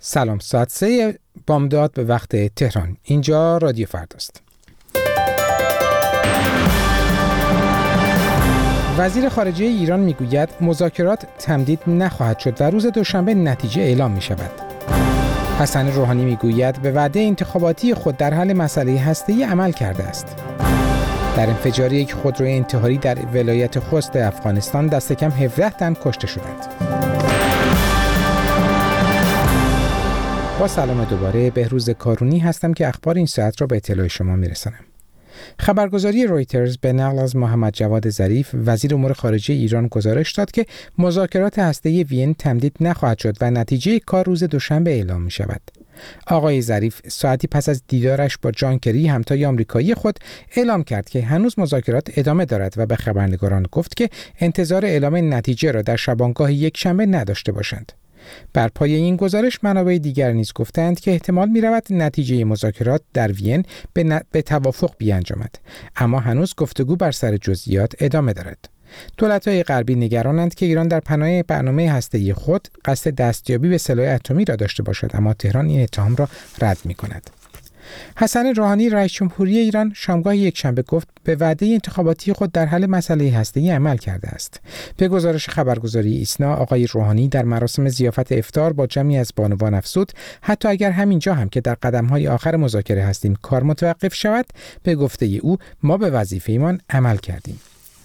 سلام، ساعت 3 بامداد به وقت تهران. اینجا رادیو فرداست. وزیر خارجه ایران میگوید مذاکرات تمدید نخواهد شد و روز دوشنبه نتیجه اعلام می شود. حسن روحانی میگوید به وعده انتخاباتی خود در حل مسئله هسته‌ای عمل کرده است. در انفجار یک خودروی انتحاری در ولایت خوست افغانستان دست کم 17 تن کشته شدند. با سلام دوباره، بهروز کارونی هستم که اخبار این ساعت را به اطلاع شما میرسانم. خبرگزاری رویترز به نقل از محمد جواد ظریف وزیر امور خارجه ایران گزارش داد که مذاکرات هسته‌ای وین تمدید نخواهد شد و نتیجه کار روز دوشنبه اعلام می شود. آقای ظریف ساعتی پس از دیدارش با جان کری همتای آمریکایی خود اعلام کرد که هنوز مذاکرات ادامه دارد و به خبرنگاران گفت که انتظار اعلام نتیجه را در شبانگاه یک شنبه نداشته باشند. بر پایه این گزارش منابع دیگر نیز گفتند که احتمال می‌رود نتیجه مذاکرات در وین به توافق بیانجامد، اما هنوز گفتگو بر سر جزئیات ادامه دارد. دولت‌های غربی نگرانند که ایران در پناه برنامه هسته‌ای خود قصد دستیابی به سلاح اتمی را داشته باشد، اما تهران این اتهام را رد می‌کند. حسن روحانی رئیس جمهوری ایران شامگاه یکشنبه گفت به وعده انتخاباتی خود در حل مسئله هسته‌ای عمل کرده است. به گزارش خبرگزاری ایسنا، آقای روحانی در مراسم ضیافت افطار با جمعی از بانوان افزود حتی اگر همینجا هم که در قدم‌های آخر مذاکره هستیم کار متوقف شود، به گفته او ما به وظیفه‌مان عمل کردیم.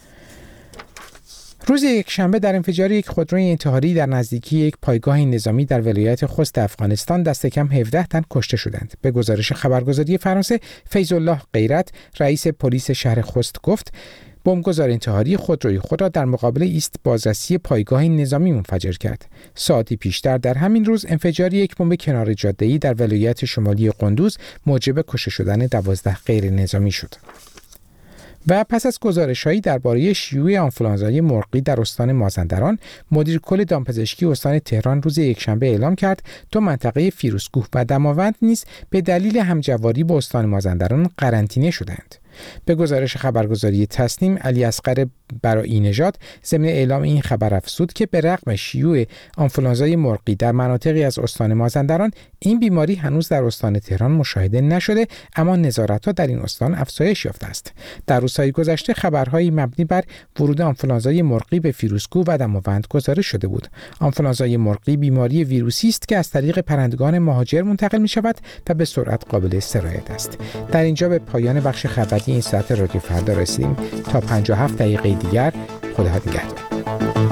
روز یکشنبه در انفجار یک خودروی انتحاری در نزدیکی یک پایگاه نظامی در ولایت خوست افغانستان دست کم 17 تن کشته شدند. به گزارش خبرگزاری فرانسه، فیض الله غیرت رئیس پلیس شهر خوست گفت بمبگذار انتحاری خودروی خود را در مقابل ایست بازرسی پایگاه نظامی منفجر کرد. ساعتی پیشتر در همین روز انفجار یک بمب کنار جاده‌ای در ولایت شمالی قندوز موجب کشته شدن 12 غیر نظامی شد. و پس از گزارش‌هایی درباره شیوع آنفولانزای مرغی در استان مازندران، مدیر کل دامپزشکی استان تهران روز یکشنبه اعلام کرد تا منطقه فیروزکوه و دماوند نیز به دلیل همجواری با استان مازندران قرنطینه شدند. به گزارش خبرگزاری تصنیم، علی اصغر برایی نژاد ضمن اعلام این خبر افزود که به رغم شیوع آنفولانزای مرغی در مناطقی از استان مازندران، این بیماری هنوز در استان تهران مشاهده نشده، اما نظارت‌ها در این استان افزایش یافته است. در روزهای گذشته خبرهایی مبنی بر ورود آنفولانزای مرغی به فیروزکوه و دماوند گزارش شده بود. آنفولانزای مرغی بیماری ویروسی است که از طریق پرندگان مهاجر منتقل می‌شود و به سرعت قابل سرایت است. در اینجا به پایان بخش خبری این ساعت رادیو فردا رسیدیم. تا 57 دقیقه دیگر خدا نگهدار.